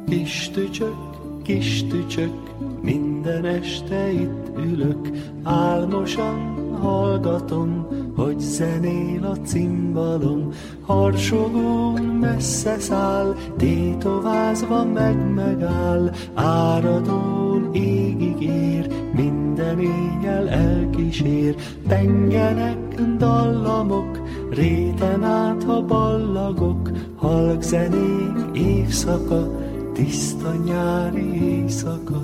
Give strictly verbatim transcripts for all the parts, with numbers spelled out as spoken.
Kis tücsök, kis tücsök, minden este itt ülök, álmosan hallgatom, hogy zenél a cimbalom, harsogón messze száll, tétovázva meg megáll, áradón égig ér, minden éjjel elkísér, pengenek dallamok, réten át ha ballagok, halk zenék évszaka, tiszta nyári éjszaka.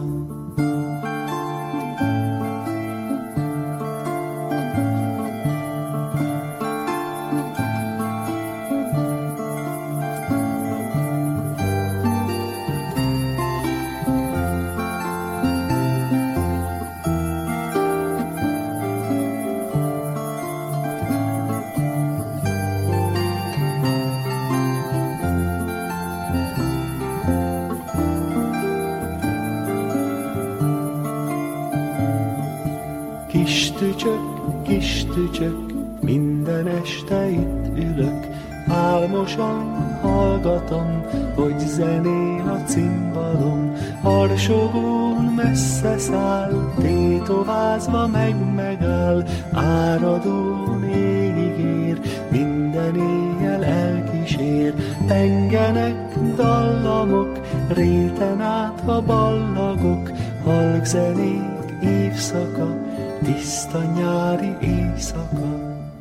Kis tücsök, kis tücsök, minden este itt ülök, álmosan hallgatom, hogy zenél a cimbalom, harsogón messze száll, tétovázva meg megáll, áradón égig ér, minden éjjel elkísér, pengenek dallamok, réten át a ballagok, halk zenék évszaka, tiszta nyári éjszaka.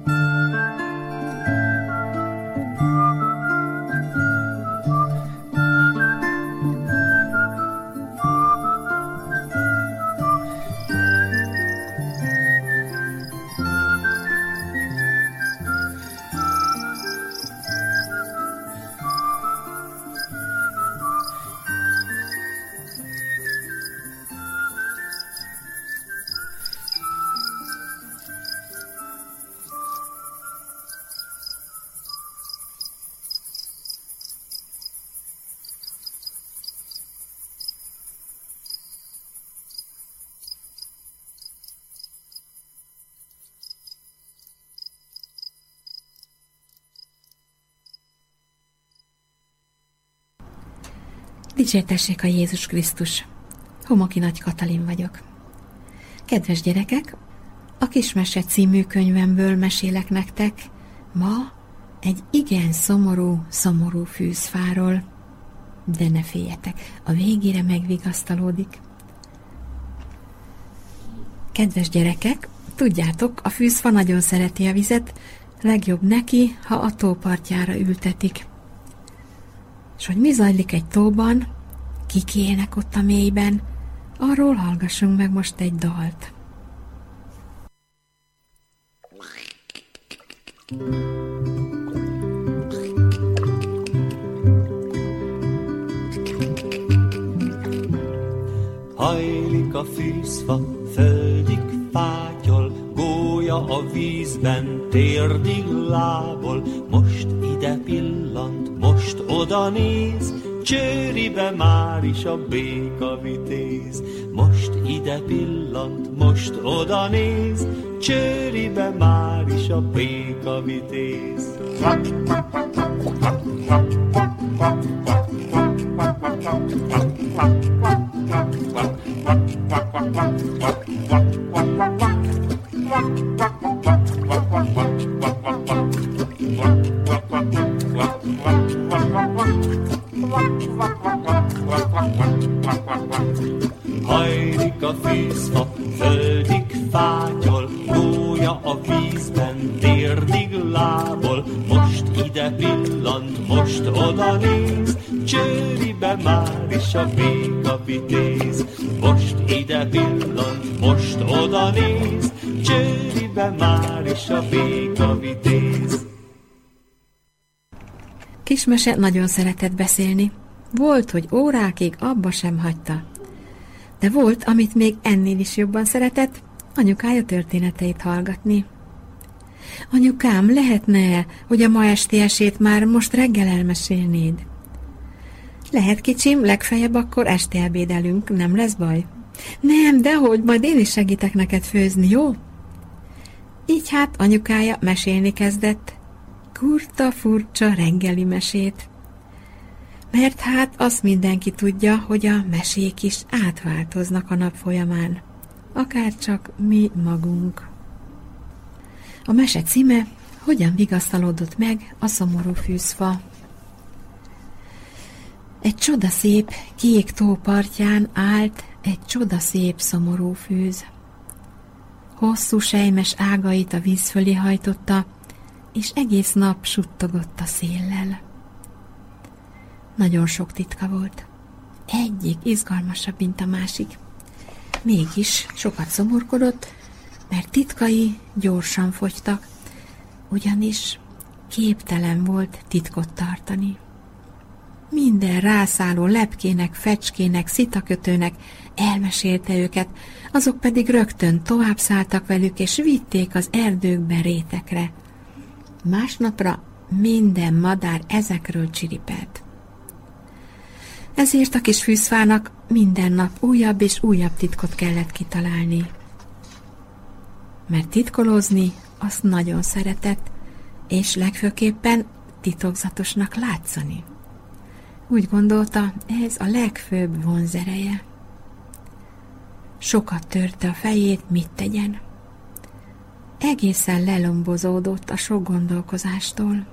Dicsértessék a Jézus Krisztus! Homoki Nagy Katalin vagyok. Kedves gyerekek, a Kismese című könyvemből mesélek nektek ma egy igen szomorú, szomorú fűzfáról. De ne féljetek, a végére megvigasztalódik. Kedves gyerekek, tudjátok, a fűzfa nagyon szereti a vizet, legjobb neki, ha a tó partjára ültetik. És hogy mi zajlik egy tóban, kik élnek ott a mélyben, arról hallgassunk meg most egy dalt. Hajlik a fűzfa, földig fátyol, gólya a vízben, térdig lábol, most ide pillant, most oda néz, csőribe már is a béka vitéz. Most ide pillant, most oda néz, csőribe már is a béka vitéz. Hajlik a fűzfa, földig fátyol, gólya a vízben, térdig lábol, most ide pillant, most oda néz, csőribe már is a béka vitéz. Most ide pillant, most oda néz, csőribe már is a béka vitéz. Kismese nagyon szeretett beszélni. Volt, hogy órákig abba sem hagyta. De volt, amit még ennél is jobban szeretett, anyukája történeteit hallgatni. Anyukám, lehetne, hogy a ma esti esét már most reggel elmesélnéd? Lehet, kicsim, legfeljebb akkor este ebédelünk, nem lesz baj? Nem, dehogy, majd én is segítek neked főzni, jó? Így hát anyukája mesélni kezdett, kurta furcsa reggeli mesét. Mert hát azt mindenki tudja, hogy a mesék is átváltoznak a nap folyamán, akár csak mi magunk. A mese címe Hogyan vigasztalódott meg a szomorú fűzfa. Egy csodaszép kék tó partján állt egy csodaszép szomorú fűz. Hosszú selymes ágait a víz fölé hajtotta, és egész nap suttogott a széllel. Nagyon sok titka volt. Egyik izgalmasabb, mint a másik. Mégis sokat szomorkodott, mert titkai gyorsan fogytak, ugyanis képtelen volt titkot tartani. Minden rászálló lepkének, fecskének, szitakötőnek elmesélte őket, azok pedig rögtön tovább szálltak velük, és vitték az erdőkbe, rétekre. Másnapra minden madár ezekről csiripelt. Ezért a kis fűzfának minden nap újabb és újabb titkot kellett kitalálni. Mert titkolózni azt nagyon szeretett, és legfőképpen titokzatosnak látszani. Úgy gondolta, ez a legfőbb vonzereje. Sokat törte a fejét, mit tegyen. Egészen lelombozódott a sok gondolkozástól.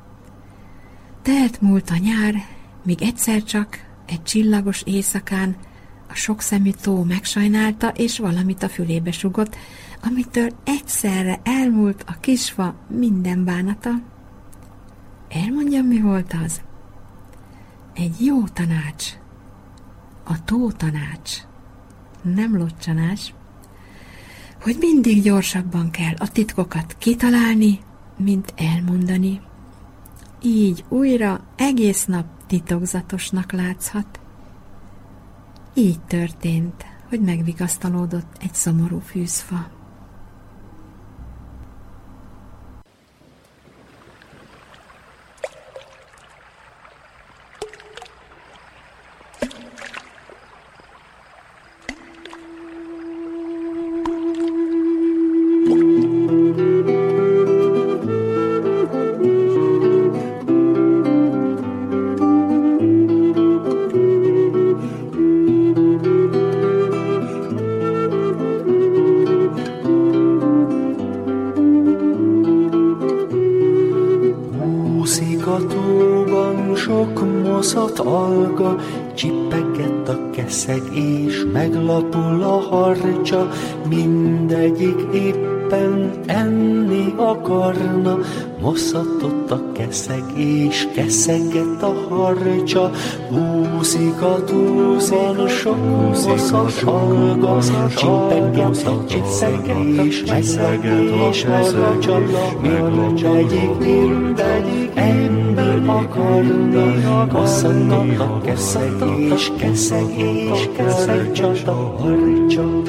Telt múlt a nyár, míg egyszer csak egy csillagos éjszakán a sokszemű tó megsajnálta, és valamit a fülébe sugott, amitől egyszerre elmúlt a kisfa minden bánata. Elmondjam, mi volt az? Egy jó tanács. A tó tanács. Nem locsanás. Hogy mindig gyorsabban kell a titkokat kitalálni, mint elmondani. Így újra egész nap titokzatosnak látszhat. Így történt, hogy megvigasztalódott egy szomorú fűzfa. Csippegett a keszeg és meglapul a harcsa, mindegyik éppen enni akarna. Moszatott a keszeg és keszegett a harcsa, úszik a túlban sok moszat alga, csippegett, csippegett és meglapul a harcsa, mindegyik, mindegyik enni akarna. Moszatott a keszeg és keszeg és keszegett a harcsa.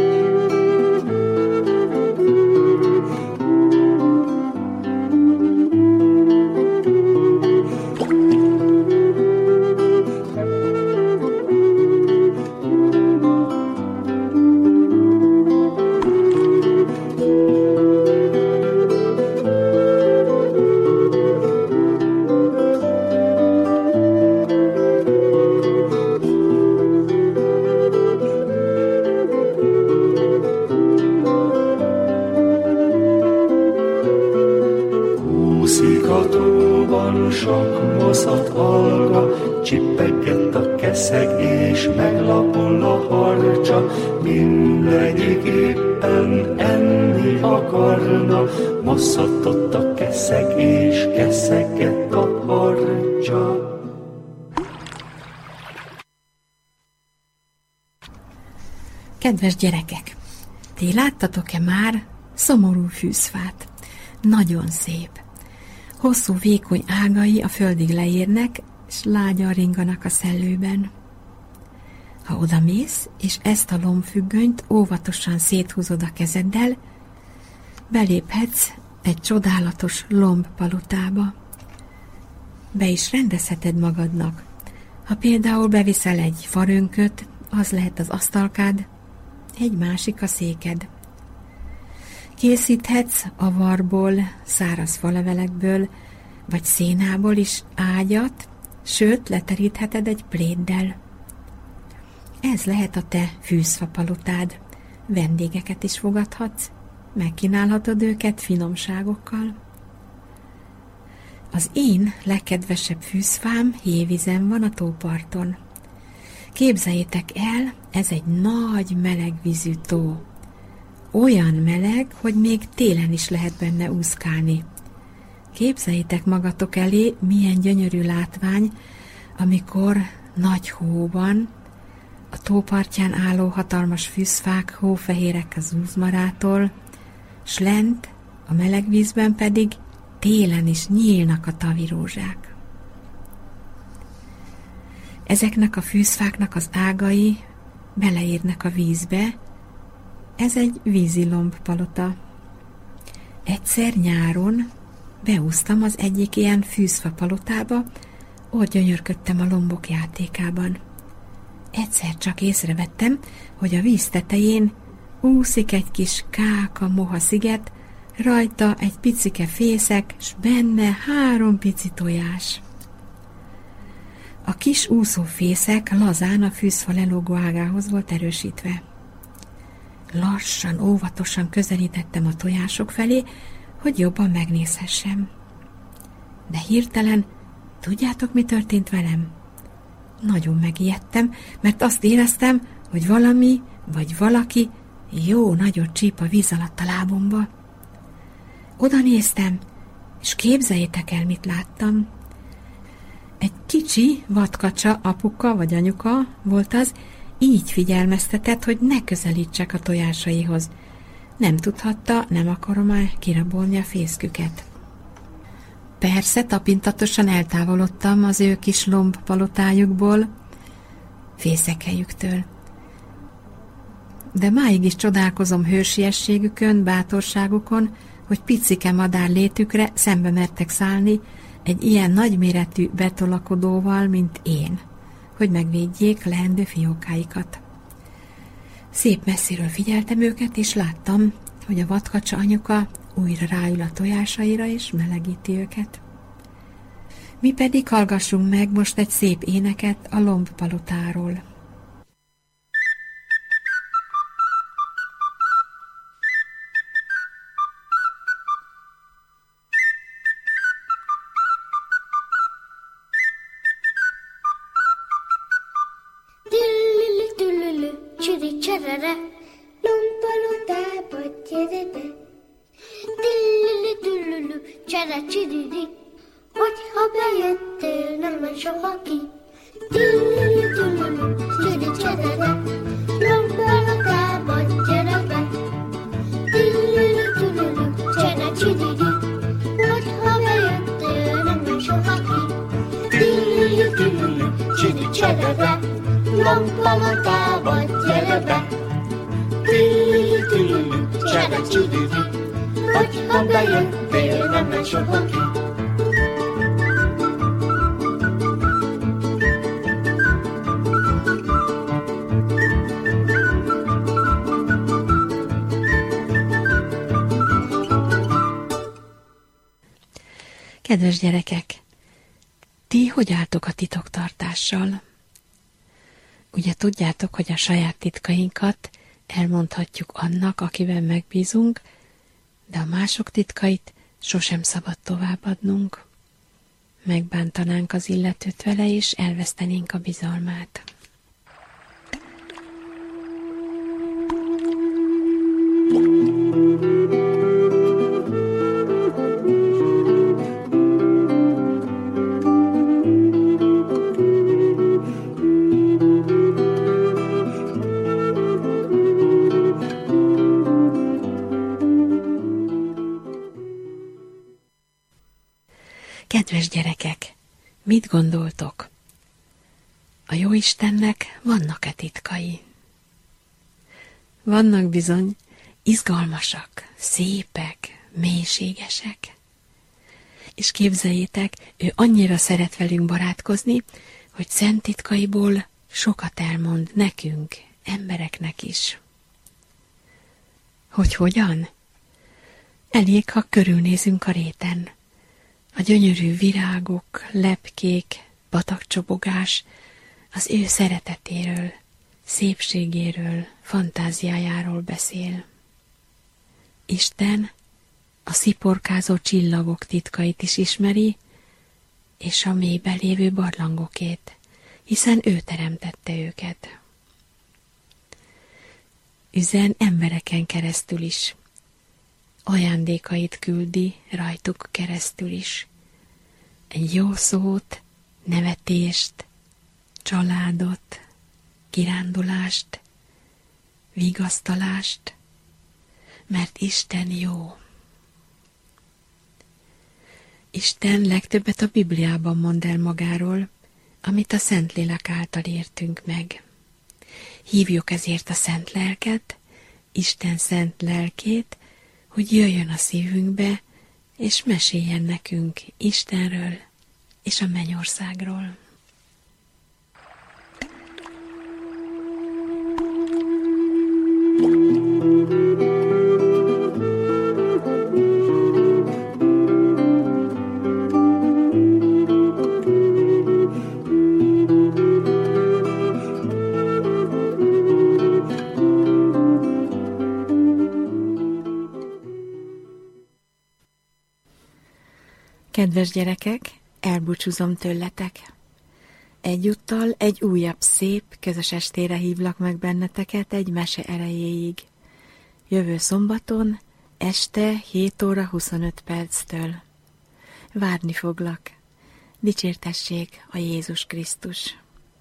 Csippegett a keszeg és meglapul a harcsa, mindegyik éppen enni akarna. Mosszatott a keszeg és keszegett a harcsa. Kedves gyerekek, ti láttatok-e már szomorú fűzfát? Nagyon szép. Hosszú, vékony ágai a földig leérnek, és lágyan ringanak a szellőben. Ha odamész, és ezt a lombfüggönyt óvatosan széthúzod a kezeddel, beléphetsz egy csodálatos lombpalotába. Be is rendezheted magadnak. Ha például beviszel egy farönköt, az lehet az asztalkád, egy másik a széked. Készíthetsz avarból, száraz falevelekből, vagy szénából is ágyat, sőt, leterítheted egy pléddel. Ez lehet a te fűzfapalotád. Vendégeket is fogadhatsz, megkínálhatod őket finomságokkal. Az én legkedvesebb fűzfám hévízen van a tóparton. Képzeljétek el, ez egy nagy melegvízű tó. Olyan meleg, hogy még télen is lehet benne úszkálni. Képzeljétek magatok elé, milyen gyönyörű látvány, amikor nagy hó van, a tópartján álló hatalmas fűzfák hófehérek az uzmarától, s lent, a meleg vízben pedig télen is nyílnak a tavirózsák. Ezeknek a fűzfáknak az ágai beleérnek a vízbe, ez egy vízilombpalota. Egyszer nyáron beúsztam az egyik ilyen fűzfapalotába, ott gyönyörködtem a lombok játékában. Egyszer csak észrevettem, hogy a víz tetején úszik egy kis káka moha sziget, rajta egy picike fészek, s benne három pici tojás. A kis úszófészek lazán a fűzfa lelógó ágához volt erősítve. Lassan, óvatosan közelítettem a tojások felé, hogy jobban megnézhessem. De hirtelen, tudjátok, mi történt velem? Nagyon megijedtem, mert azt éreztem, hogy valami vagy valaki jó nagyot csíp a víz alatt a lábomba. Oda néztem, és képzeljétek el, mit láttam. Egy kicsi vadkacsa apuka vagy anyuka volt az, így figyelmeztetett, hogy ne közelítsek a tojásaihoz. Nem tudhatta, nem akarom már kirabolni a fészküket. Persze, tapintatosan eltávolodtam az ő kis lombpalotájukból, fészekelyüktől. De máig is csodálkozom hősiességükön, bátorságukon, hogy picike madár létükre szembe mertek szállni egy ilyen nagyméretű betolakodóval, mint én, hogy megvédjék leendő fiókáikat. Szép messziről figyeltem őket, és láttam, hogy a vadkacsa anyuka újra ráül a tojásaira, és melegíti őket. Mi pedig hallgassunk meg most egy szép éneket a lombpalotáról. Hogyha bejöttél, nem menj soha ki. Tüllülü-tüllülü, csüri-cserere, lombpalotába gyere be. Tüllülü-tüllülü, csere-csiriri, hogyha bejöttél, nem menj soha ki. Tüllülü-tüllülü, csüri-cserere, lombpalotába gyere be. Tüllülü-tüllülü, csere-csiriri, hogyha bejöttél, nem menj soha ki. Kedves gyerekek, ti hogy álltok a titoktartással? Ugye tudjátok, hogy a saját titkainkat elmondhatjuk annak, akiben megbízunk, de a mások titkait sosem szabad továbbadnunk. Megbántanánk az illetőt vele, és elvesztenénk a bizalmát. Kedves gyerekek, mit gondoltok? A Jóistennek vannak-e titkai? Vannak bizony, izgalmasak, szépek, mélységesek. És képzeljétek, ő annyira szeret velünk barátkozni, hogy szent titkaiból sokat elmond nekünk, embereknek is. Hogy hogyan? Elég, ha körülnézünk a réten. A gyönyörű virágok, lepkék, patakcsobogás az ő szeretetéről, szépségéről, fantáziájáról beszél. Isten a sziporkázó csillagok titkait is ismeri, és a mélyben lévő barlangokét, hiszen ő teremtette őket. Üzen embereken keresztül is, ajándékait küldi rajtuk keresztül is. Egy jó szót, nevetést, családot, kirándulást, vigasztalást, mert Isten jó. Isten legtöbbet a Bibliában mond el magáról, amit a Szentlélek által értünk meg. Hívjuk ezért a Szent Lelket, Isten szent lelkét, hogy jöjjön a szívünkbe, és meséljen nekünk Istenről és a mennyországról. Kedves gyerekek, elbúcsúzom tőletek. Egyúttal egy újabb szép, közös estére hívlak meg benneteket egy mese erejéig. Jövő szombaton, este hét óra huszonöt perctől. Várni foglak. Dicsértessék a Jézus Krisztus!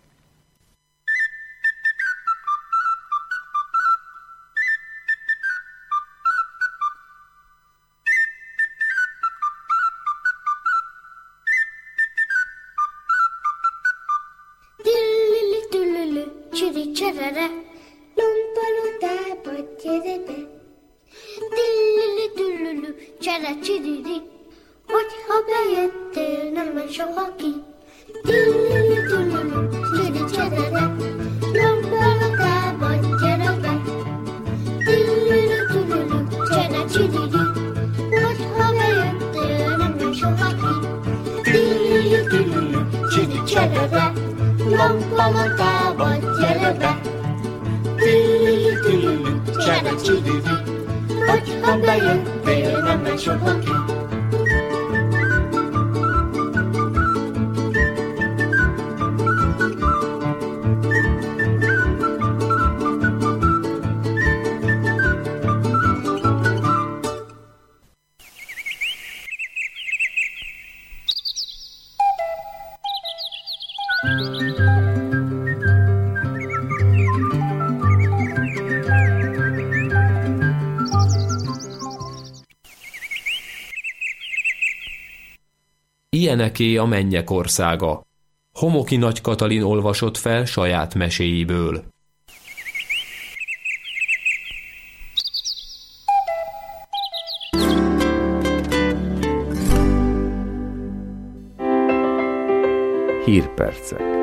Csiricserere, lompalodába gyere be. Dillili düllülü, csere csiriri, hogyha bejöttél, nem megy soha ki. Dillili düllülü, csiricserere, lompalodába gyere be. Dillili düllülü, csere csiriri, hogyha bejöttél, nem megy soha ki. Dillili düllülü, csiricserere, lompalodába gyere be. Tillili, tillili, csere csiriri, hogyha bejöttél, nem megy soha ki. Ilyeneké a mennyek országa. Homoki Nagy Katalin olvasott fel saját meséiből. Hírpercek.